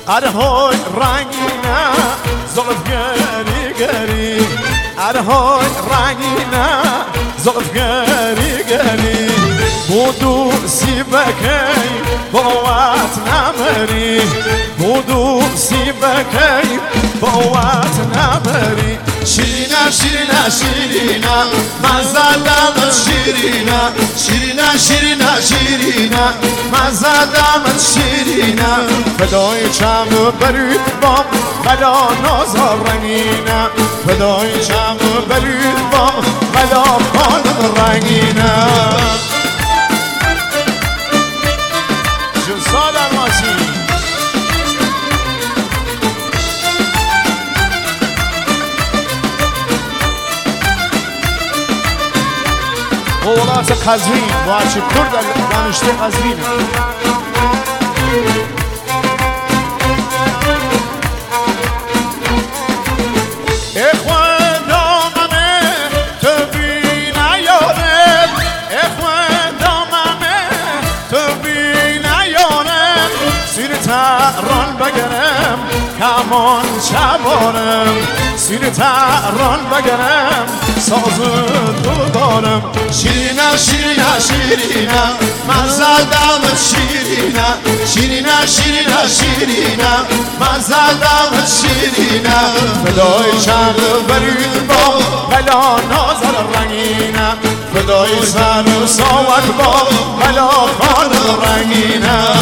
ارهای رنگینه زلف گری گری ارهای رنگینه زلف گری گری بودو سیبکی باوت نمری بودو سیبکی باوت نمری شیرینه شیرینه شیرینه من زدم شیرینه شیرینه شیرینه شیرینه من زدم شیرینه فدای چم برید بام بلا نازار رنگینه فدای چم برید بام بلا خانم رنگینه جون سال الماسی اولاد قزوین باچه کرد دانشته قزوین اخوان داممه تو بی نیارم اخوان داممه تو بی نیارم سیر تران بگرم کمان چبارم سیر تران بگرم ساز دو دارم شیرینه شیرینه شیرینه من زدم شیرینه شیرینه شیرینه شیرینه من زدم شیرینه فدای چند برید با بلا نازل رنگینه فدای سر ساوت با بلا خان رنگینه